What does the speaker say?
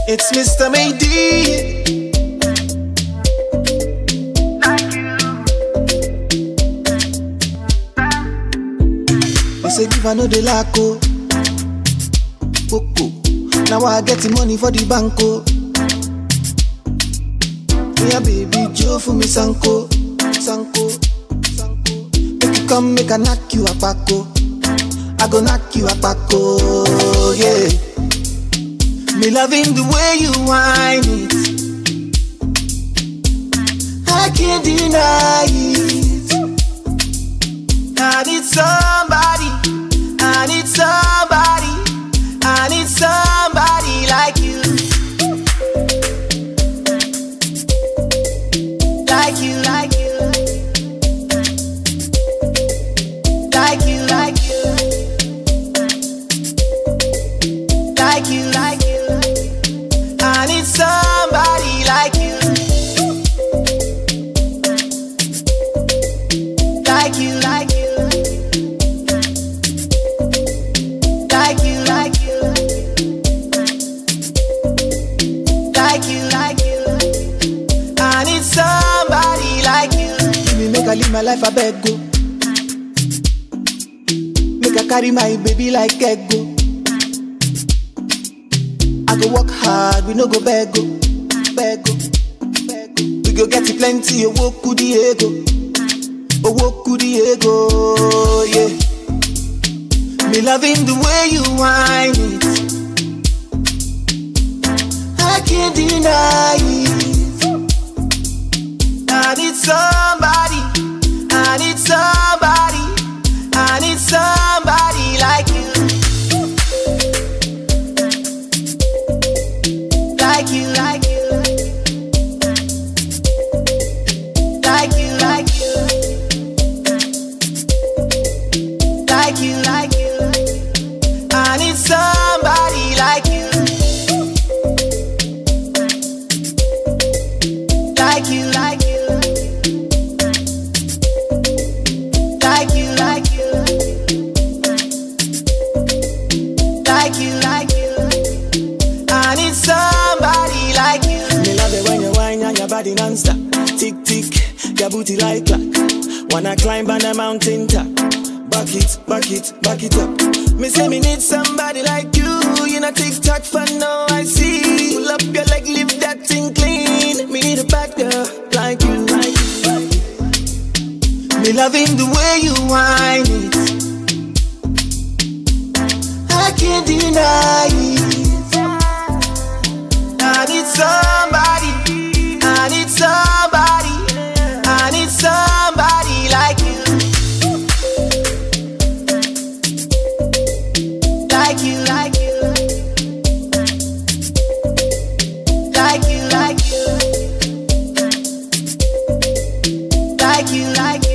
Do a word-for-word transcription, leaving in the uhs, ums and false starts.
It's Mister Mayday. They say give I know the laco. Coco. Now I get the money for the banco. Yeah, baby, Joe for me Sanko, Sanko, Sanko. Make you come, make I knock you a paco. I go knock you a paco, yeah. Me loving the way you whine it. I can't deny it. I need somebody. I need somebody. I need somebody like you. Like you, like you. Like you, like you. Like you, like you. I need somebody like you. Like you, like you. Like you, like you. Like you, like you. I need somebody like you. Give me make I live my life, I beg go. Make I carry my baby like ego. I go work hard, we no go beg go, beg go, beg go. We go get it plenty, oh walk to the ego, oh walk to the ego, yeah. Me loving the way you whine it. I can't deny it. I need somebody, I need somebody, I need somebody like you. Like you, like you. Like you, like you. Like you, like you. I need somebody like you. Like you, like you. Like you, like you. Like you, like you. I need somebody like you. Me love it when you whine and your body non-stop. Tick, tick, your booty like clock. Wanna climb on a mountain top. Back it, back it, back it up. Me say me need somebody like you. You know tick-tock fun, now I see. Pull up your leg, leave that thing clean. Me need a back girl like you, like you, like you. Me loving the way you whine it. I can't deny it. I need somebody, I need somebody, I need somebody like you. Like you, like you. Like you, like you. Like you, like you.